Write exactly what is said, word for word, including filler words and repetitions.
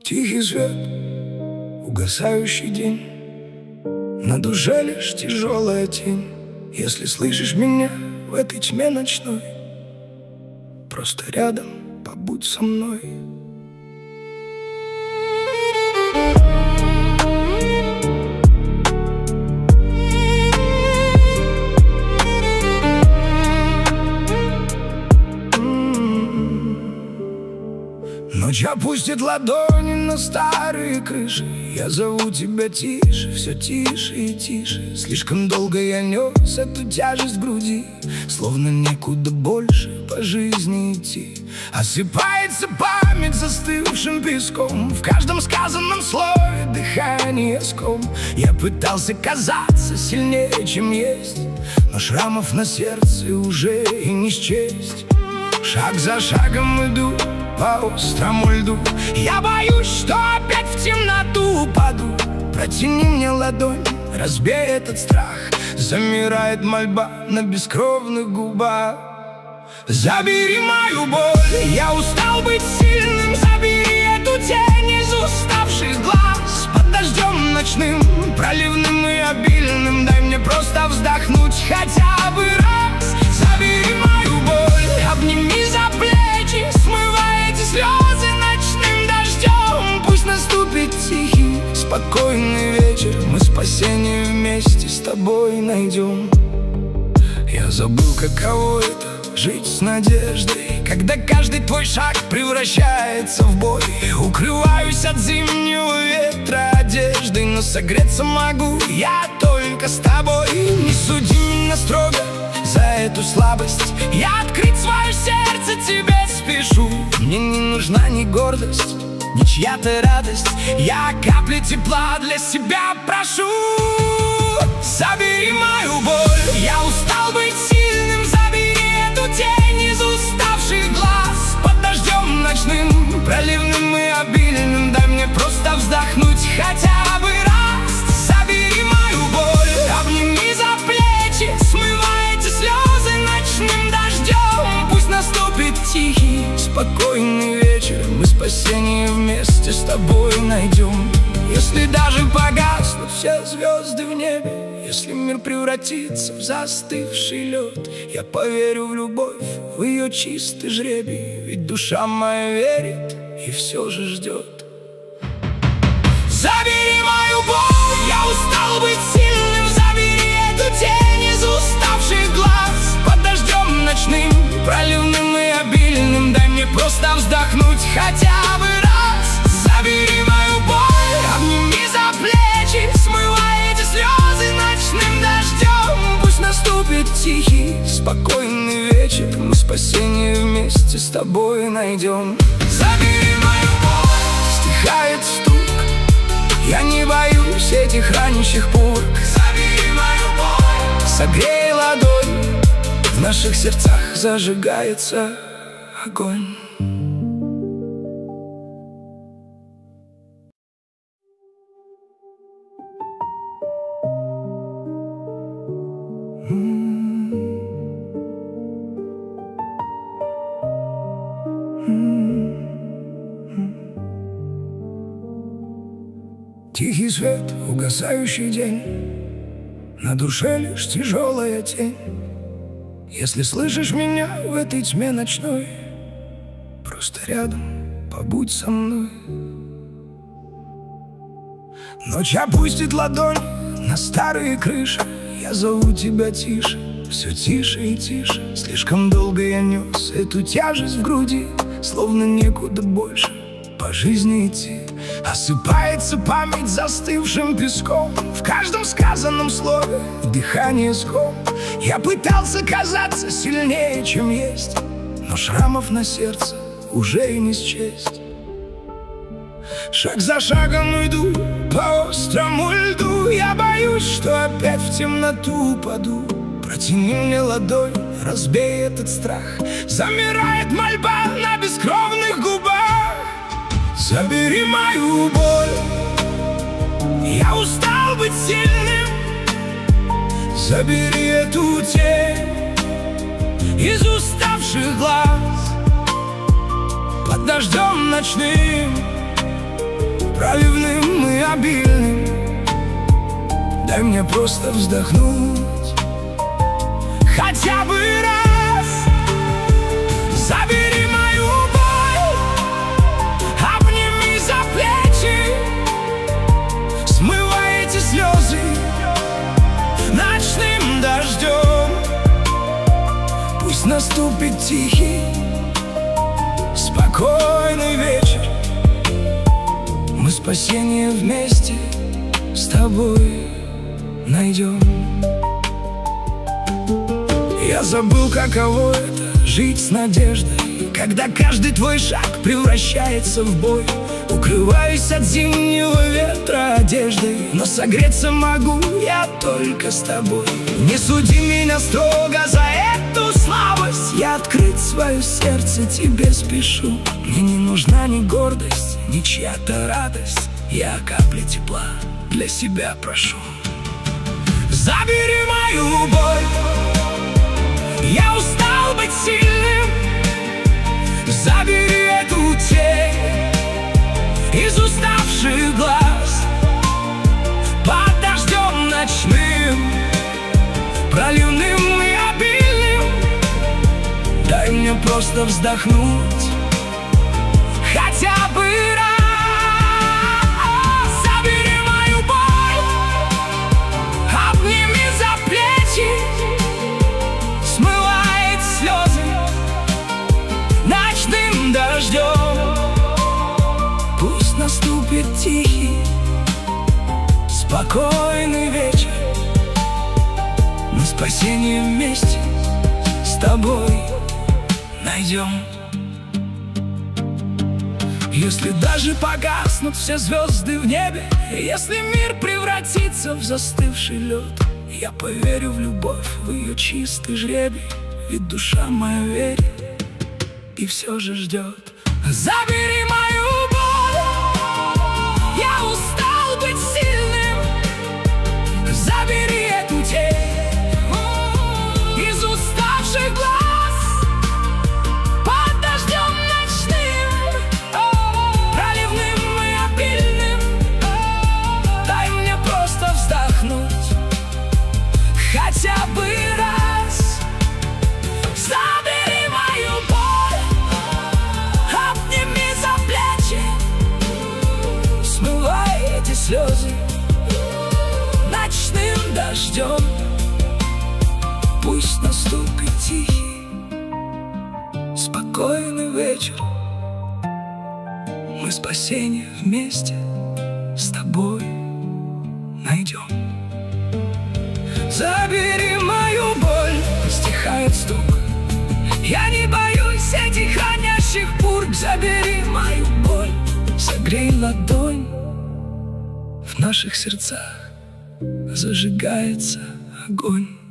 Тихий свет, угасающий день, на душе лишь тяжелая тень. Если слышишь меня в этой тьме ночной, просто рядом побудь со мной. Ночь опустит ладони на старые крыши. Я зову тебя тише, все тише и тише. Слишком долго я нес эту тяжесть в груди, словно некуда больше по жизни идти. Осыпается память застывшим песком, в каждом сказанном слове дыхание ском. Я пытался казаться сильнее, чем есть, но шрамов на сердце уже и не счесть. Шаг за шагом иду по острому льду. Я боюсь, что опять в темноту упаду. Протяни мне ладонь, разбей этот страх. Замирает мольба на бескровных губах. Забери мою боль, я устал быть сильным. Забери эту тень из уставших глаз. Под дождем ночным, проливным и обильным, дай мне просто вздохнуть хотя бы раз. Забери мою боль, обними за плечи, смывай эти слезы ночным дождем. Пусть наступит тихий, спокойный вечер, мы спасение вместе с тобой найдем. Я забыл, каково это — жить с надеждой, когда каждый твой шаг превращается в бой. Укрываюсь от зимнего ветра одеждой, но согреться могу я только с тобой. Не суди меня строго за эту слабость, я открыть свое сердце тебе спешу. Мне не нужна ни гордость, ни чья-то радость, я капли тепла для себя прошу. Забери мою боль, я устал быть сильным. Забери эту тень из уставших глаз. Под дождем ночным, проливным и обильным, дай мне просто вздохнуть хотя бы раз. Забери мою боль, обними за плечи, смывай эти слезы ночным дождем. Пусть наступит тихий, спокойный вечер, мы спасение вместе с тобой найдем. Если даже погаснут все звезды в небе, если мир превратится в застывший лед, я поверю в любовь, в ее чистый жребий, ведь душа моя верит и все же ждет. Забери мою боль, я устал быть сильным. Забери эту тень из уставших глаз. Под дождем ночным, проливным и обильным, дай мне просто вздохнуть хотя бы раз. Забери мою боль, обними за плечи, смывай эти слезы ночным дождем. Пусть наступит тихий, спокойный вечер, мы спасение вместе с тобой найдем. Забери мою боль, стихает стук, я не боюсь этих ранящих пуль. Забери мою боль, согрей ладонь, в наших сердцах зажигается огонь. Тихий свет, угасающий день, на душе лишь тяжелая тень. Если слышишь меня в этой тьме ночной, просто рядом побудь со мной. Ночь опустит ладонь на старые крыши. Я зову тебя тише, все тише и тише. Слишком долго я нес эту тяжесть в груди, словно некуда больше по жизни идти. Осыпается память застывшим песком, в каждом сказанном слове дыхание ском. Я пытался казаться сильнее, чем есть, но шрамов на сердце уже и не счесть. Шаг за шагом иду по острому льду. Я боюсь, что опять в темноту упаду. Протяни мне ладонь, разбей этот страх. Замирает мольба на бескровных губах. Забери мою боль, я устал быть сильным. Забери эту тень из уставших глаз. Под дождем ночным, дай мне просто вздохнуть хотя бы раз. Забери мою боль, обними за плечи, смывай эти слезы ночным дождем. Пусть наступит тихий, спокойный вечер. Мы спасение вместе с тобой найдем. Я забыл, каково это — жить с надеждой, когда каждый твой шаг превращается в бой. Укрываюсь от зимнего ветра одеждой, но согреться могу я только с тобой. Не суди меня строго за эту слабость, я открыть свое сердце тебе спешу. Мне не нужна ни гордость, ни чья-то радость, я капли тепла для себя прошу. Забери мою боль, я устал быть сильным. Забери эту тень из уставших глаз под дождем ночным, проливным и обильным. Дай мне просто вздохнуть хотя бы раз. Забери мою боль, обними за плечи, смывай эти слезы ночным дождем. Пусть наступит тихий, спокойный вечер. Мы спасение вместе с тобой найдем. Если даже погаснут все звезды в небе, если мир превратится в застывший лед, я поверю в любовь, в ее чистый жребий, ведь душа моя верит и все же ждет. Забери мою боль, я устал быть сильным. Забери эту тень из уставших глаз под дождем ночным, проливным и обильным. Дай мне просто вздохнуть хотя бы раз. Забери мою боль, обними за плечи, смывай эти слезы ночным дождем. Пусть наступит тихий, спокойный вечер. Мы спасение вместе с тобой найдем. Забери мою боль, стихает стук, я не боюсь этих хонящих бурь. Забери мою боль, согрей ладонь, в наших сердцах зажигается огонь.